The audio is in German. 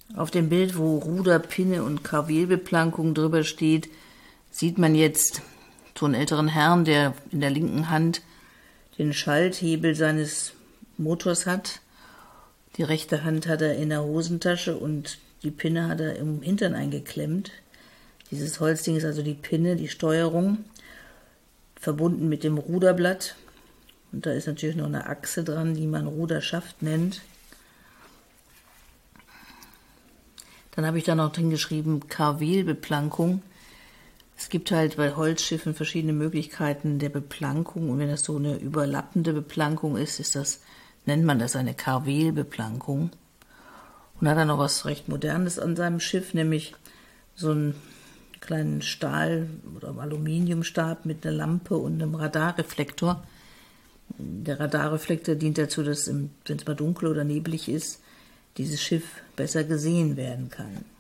Auf dem Bild, wo Ruder, Pinne und Karwelbeplankung drüber steht, sieht man jetzt so einen älteren Herrn, der in der linken Hand den Schalthebel seines Motors hat. Die rechte Hand hat er in der Hosentasche und die Pinne hat er im Hintern eingeklemmt. Dieses Holzding ist also die Pinne, die Steuerung, verbunden mit dem Ruderblatt. Und da ist natürlich noch eine Achse dran, die man Ruderschaft nennt. Dann habe ich da noch drin geschrieben, Karwelbeplankung. Es gibt halt bei Holzschiffen verschiedene Möglichkeiten der Beplankung. Und wenn das so eine überlappende Beplankung ist, nennt man das eine Karwelbeplankung. Und hat er noch was recht Modernes an seinem Schiff, nämlich so einen kleinen Stahl- oder Aluminiumstab mit einer Lampe und einem Radarreflektor. Der Radarreflektor dient dazu, dass, wenn es mal dunkel oder neblig ist, dieses Schiff besser gesehen werden kann.